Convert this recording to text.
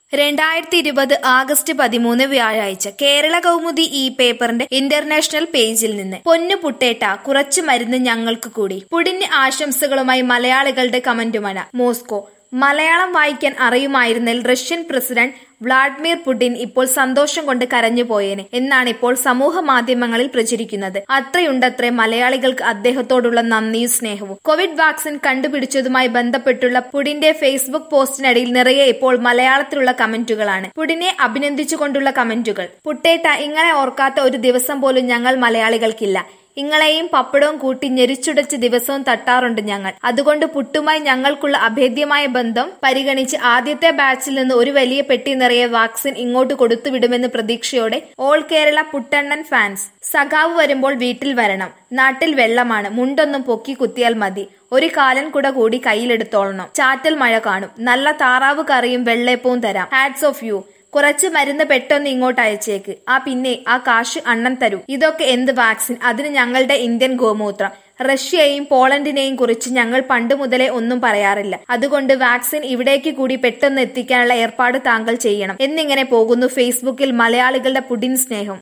2020 August 13 വ്യാഴാഴ്ച കേരള കൗമുദി ഈ പേപ്പറിന്റെ ഇന്റർനാഷണൽ പേജിൽ നിന്ന് പൊന്നു പുട്ടേട്ട കുറച്ച് മരുന്ന് ഞങ്ങൾക്ക് കൂടി. പുടിന് ആശംസകളുമായി മലയാളികളുടെ കമന്റുമഴ. മോസ്കോ. മലയാളം വായിക്കാൻ അറിയുമായിരുന്നെങ്കിൽ റഷ്യൻ പ്രസിഡന്റ് വ്ളാഡിമിർ പുടിൻ ഇപ്പോൾ സന്തോഷം കൊണ്ട് കരഞ്ഞുപോയേനെ എന്നാണ് ഇപ്പോൾ സമൂഹ മാധ്യമങ്ങളിൽ പ്രചരിക്കുന്നത്. അത്രയുണ്ടത്രേ മലയാളികൾക്ക് അദ്ദേഹത്തോടുള്ള നന്ദിയും സ്നേഹവും. കോവിഡ് വാക്സിൻ കണ്ടുപിടിച്ചതുമായി ബന്ധപ്പെട്ടുള്ള പുടിന്റെ ഫേസ്ബുക്ക് പോസ്റ്റിനടിയിൽ നിറയെ ഇപ്പോൾ മലയാളത്തിലുള്ള കമന്റുകളാണ്. പുടിനെ അഭിനന്ദിച്ചുകൊണ്ടുള്ള കമന്റുകൾ. പുട്ടേട്ട, ഇങ്ങനെ ഓർക്കാത്ത ഒരു ദിവസം പോലും ഞങ്ങൾ മലയാളികൾക്കില്ല. ഇങ്ങളെയും പപ്പടവും കൂട്ടി ഞെരിച്ചുടച്ച് ദിവസവും തട്ടാറുണ്ട് ഞങ്ങൾ. അതുകൊണ്ട് പുട്ടുമായി ഞങ്ങൾക്കുള്ള അഭേദ്യമായ ബന്ധം പരിഗണിച്ച് ആദ്യത്തെ ബാച്ചിൽ നിന്ന് ഒരു വലിയ പെട്ടി നിറയെ വാക്സിൻ ഇങ്ങോട്ട് കൊടുത്തുവിടുമെന്ന് പ്രതീക്ഷയോടെ ഓൾ കേരള പുട്ടണ്ണൻ ഫാൻസ്. സഖാവ് വരുമ്പോൾ വീട്ടിൽ വരണം. നാട്ടിൽ വെള്ളമാണ്. മുണ്ടൊന്നും പൊക്കി കുത്തിയാൽ മതി. ഒരു കാലൻ കുട കൂടി കയ്യിലെടുത്തോളണം. ചാറ്റൽ മഴ കാണും. നല്ല താറാവ് കറിയും വെള്ളയപ്പവും തരാം. Hats off you. കുറച്ച് മരുന്ന് പെട്ടെന്ന് ഇങ്ങോട്ട് അയച്ചേക്ക്. പിന്നെ ആ കാശ് അണ്ണൻ തരൂ. ഇതൊക്കെ എന്ത് വാക്സിൻ? അതിന് ഞങ്ങളുടെ ഇന്ത്യൻ ഗോമൂത്രം. റഷ്യയെയും പോളണ്ടിനെയും കുറിച്ച് ഞങ്ങൾ പണ്ട് മുതലേ ഒന്നും പറയാറില്ല. അതുകൊണ്ട് വാക്സിൻ ഇവിടേക്ക് കൂടി പെട്ടെന്ന് എത്തിക്കാനുള്ള ഏർപ്പാട് താങ്കൾ ചെയ്യണം എന്നിങ്ങനെ പോകുന്നു ഫേസ്ബുക്കിൽ മലയാളികളുടെ പുടിൻ സ്നേഹം.